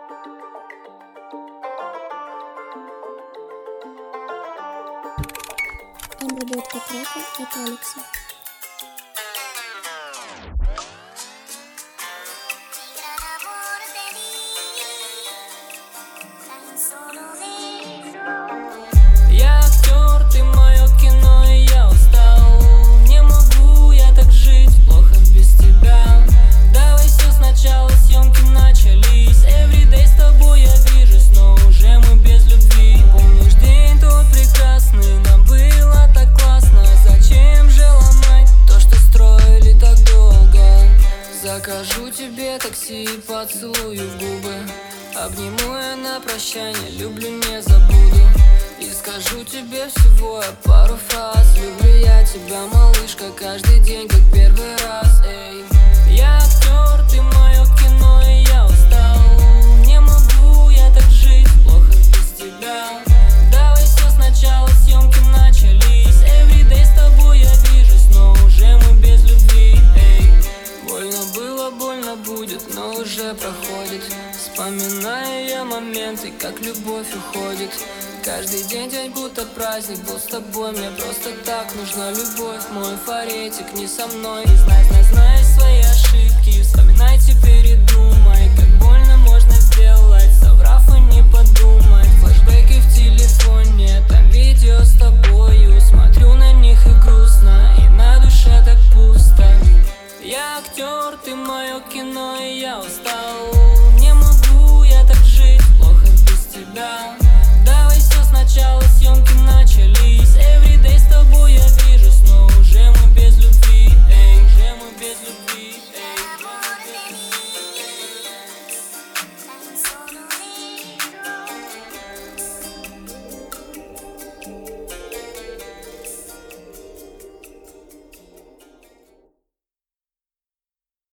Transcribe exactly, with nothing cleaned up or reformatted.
Обработка трека от Алекса. Я актер, ты мое кино, и я устал. Не могу я так жить, плохо без тебя. Давай все сначала, съемки начались. Everyday с тобой я движусь, но уже мы без любви. Помнишь день тот прекрасный, нам было так классно. Зачем же ломать то, что строили так долго? Закажу тебе такси и поцелую в губы. Обниму я на прощание, люблю, не забуду. И скажу тебе всего я пару фраз. Люблю я тебя, малышка, каждый день, как первый раз. Эй. Я актер, ты мое кино, и я устал. Не могу я так жить, плохо без тебя. Давай все сначала, съемки начались. Everyday с тобой я движусь, но уже мы без любви. Эй. Больно было, больно будет, но уже проходит. Вспоминаю я моменты, как любовь уходит. Каждый день, день будто праздник был с тобой. Мне просто так нужна любовь. Мой фаретик не со мной. И знай, знай, знай свои ошибки. Вспоминай, теперь и думай.